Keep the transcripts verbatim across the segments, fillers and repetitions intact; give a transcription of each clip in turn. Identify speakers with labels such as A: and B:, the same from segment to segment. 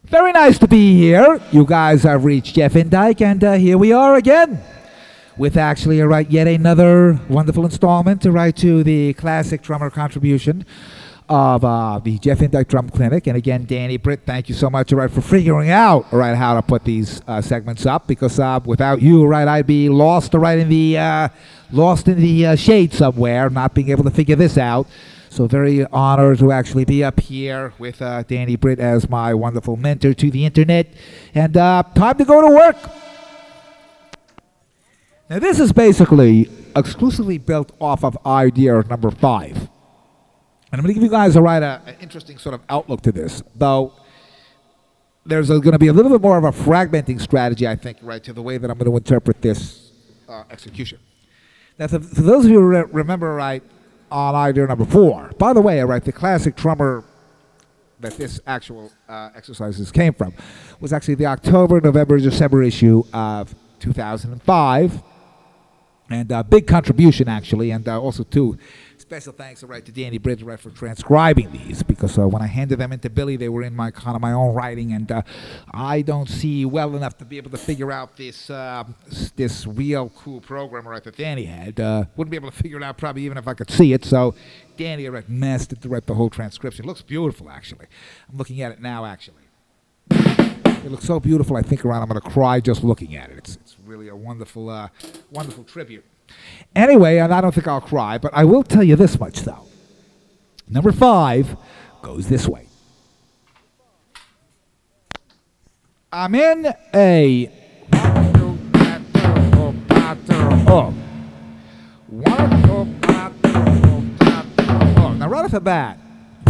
A: Very nice to be here. You guys have reached Jeff Indyke, and uh, here we are again with actually a right yet another wonderful installment to write to the classic drummer contribution of uh, the Jeff Indyke Drum Clinic. And again, Danny Britt, thank you so much, all right, for figuring out, all right, how to put these uh, segments up, because uh, without you, right, I'd be lost, all right, in the uh, lost in the uh, shade somewhere, not being able to figure this out. So very honored to actually be up here with uh, Danny Britt as my wonderful mentor to the internet. And uh, time to go to work. Now this is basically exclusively built off of idea number five. And I'm going to give you guys a right, uh, an interesting sort of outlook to this, though there's going to be a little bit more of a fragmenting strategy, I think, right, to the way that I'm going to interpret this uh, execution. Now, for, for those of you who re- remember, right, on idea number four, by the way, right, the classic drummer that this actual uh, exercises came from was actually the October, November, December issue of two thousand five, and a uh, big contribution, actually, and uh, also, too, special thanks, right, to Danny Britt, right, for transcribing these, because uh, when I handed them into Billy, they were in my kind of my own writing, and uh, I don't see well enough to be able to figure out this uh, this real cool program, right, that Danny had. Uh, wouldn't be able to figure it out probably even if I could see it. So Danny, right, mastered the, right, the whole transcription. It looks beautiful, actually. I'm looking at it now, actually. It looks so beautiful. I think around I'm going to cry just looking at it. It's it's really a wonderful, uh, wonderful tribute. Anyway, and I don't think I'll cry, but I will tell you this much, though. Number five goes this way. I'm in a... Oh. Now, right off the bat,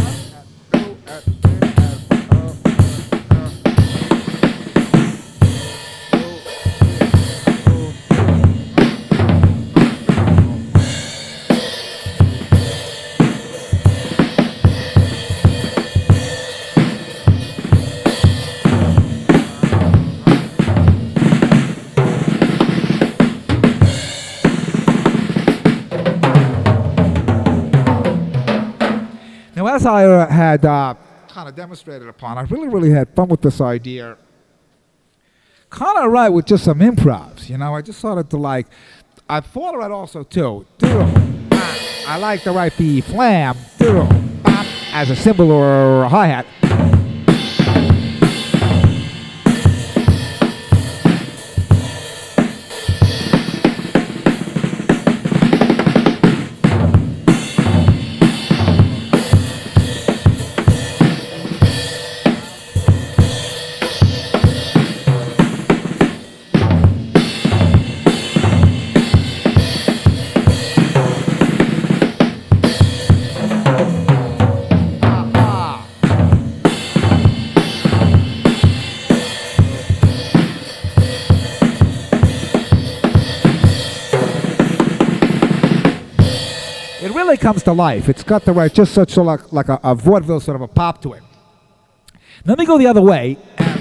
A: as I uh, had uh, kind of demonstrated upon, I really, really had fun with this idea. Kind of right with just some improvs, you know. I just started to like, I thought of it also too. I like to write the flam as a cymbal or a hi-hat. Comes to life. It's got the right, just such a, like, like a, a vaudeville sort of a pop to it. Let me go the other way.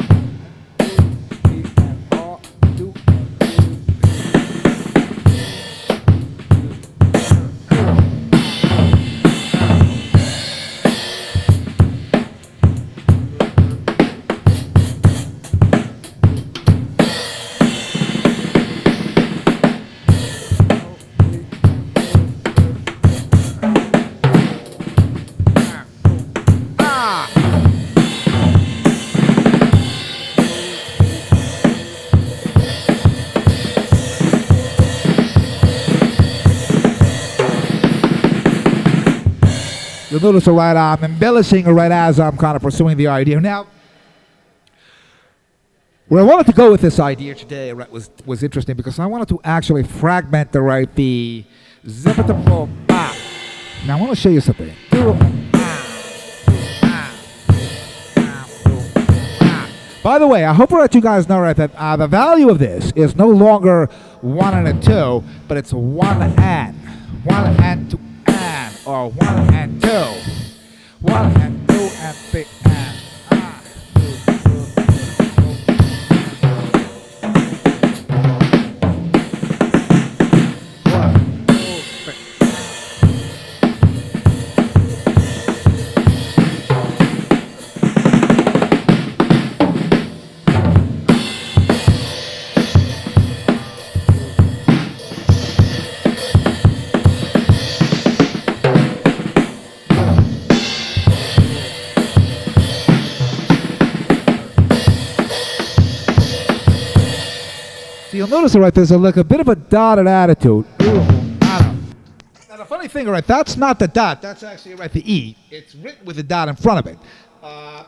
A: You'll notice, all right, I'm embellishing, all right, as I'm kind of pursuing the idea. Now, where I wanted to go with this idea today, right, was was interesting because I wanted to actually fragment the right the zip-a-da-bo. Now I want to show you something. By the way, I hope that you guys know, right, that uh, the value of this is no longer one and a two, but it's one and one and two. Or one and two. One and two and three and ah. One, two, three. you'll notice it right there's a, like a bit of a dotted attitude. Now the funny thing, right, that's not the dot. That's actually right the E. It's written with a dot in front of it. Uh,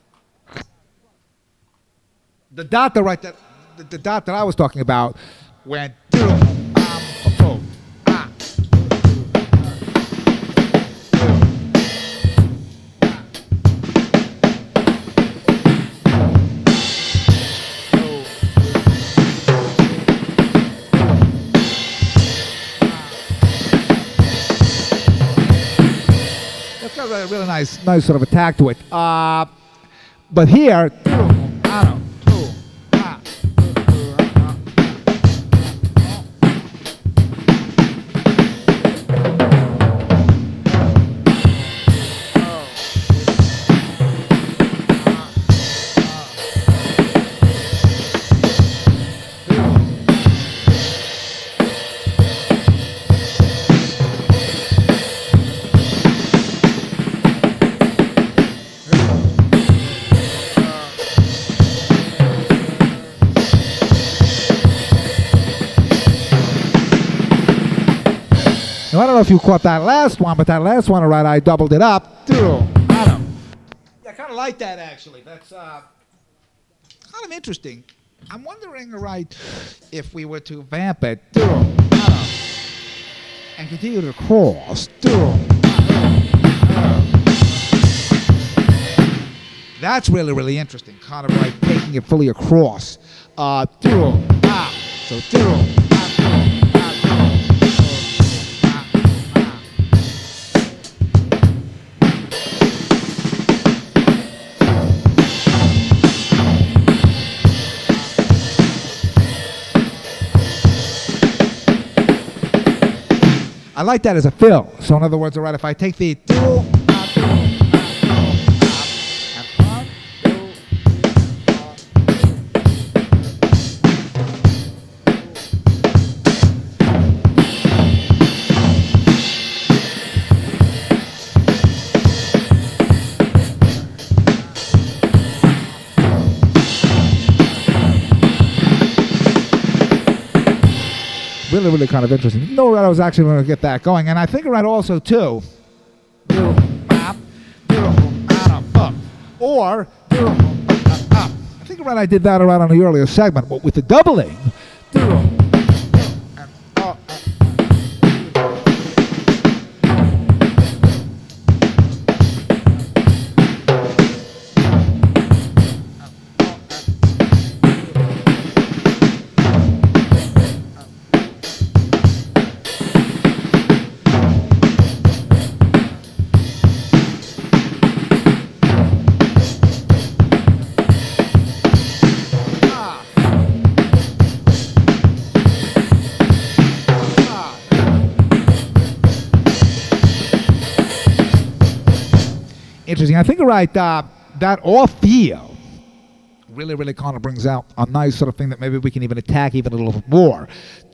A: the dot that right that the, the dot that I was talking about went. A really nice, nice sort of attack to it. Uh, but here, I don't know if you caught that last one, but that last one, all right, I doubled it up. Yeah, I kind of like that, actually. That's uh, kind of interesting. I'm wondering, all right, if we were to vamp it and continue to cross. That's really, really interesting, kind of like taking it fully across. Uh, so, I like that as a fill. So in other words, all right, if I take the really, really kind of interesting. You know, I was actually going to get that going, and I think around also too, or I think around I did that around on the earlier segment, but with the doubling. Interesting. I think, right, uh, that off feel really, really kind of brings out a nice sort of thing that maybe we can even attack even a little bit more.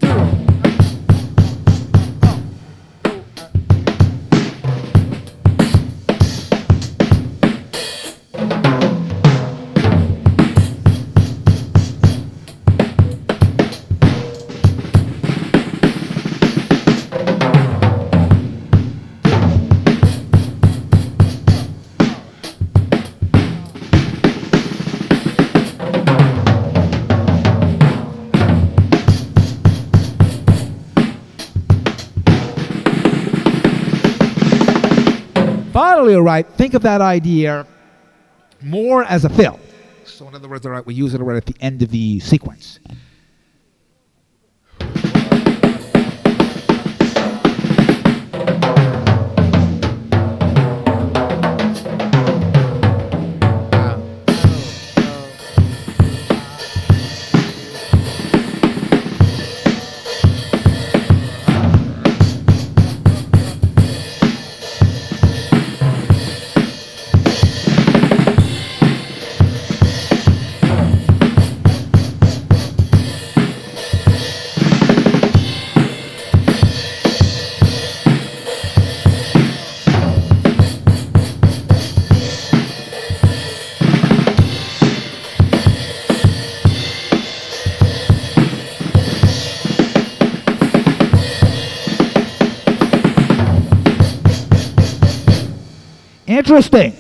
A: Finally, all right, think of that idea more as a fill. So in other words, all right, we use it right at the end of the sequence. interesting.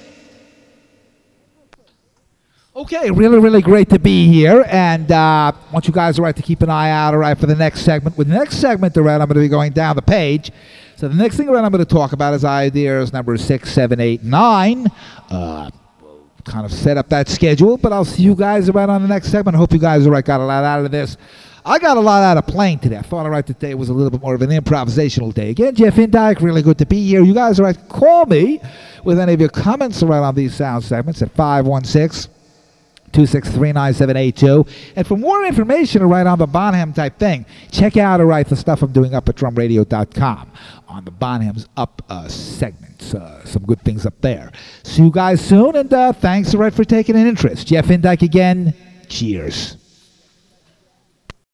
A: Okay, really, really great to be here, and uh, I want you guys, all right, to keep an eye out, all right, for the next segment. With the next segment, all right, I'm going to be going down the page. So the next thing, all right, I'm going to talk about is ideas number six, seven, eight, nine. Uh, we'll kind of set up that schedule, but I'll see you guys, all right, on the next segment. I hope you guys, all right, got a lot out of this. I got a lot out of playing today. I thought, all right, today was a little bit more of an improvisational day. Again, Jeff Indyke, really good to be here. You guys, all right, call me with any of your comments, all right, on these sound segments at five one six, two six three, nine seven eight two. And for more information, all right, on the Bonham type thing, check out, all right, the stuff I'm doing up at drum radio dot com on the Bonham's Up uh, segments. Uh, some good things up there. See you guys soon, and uh, thanks, all right, for taking an interest. Jeff Indyke again. Cheers.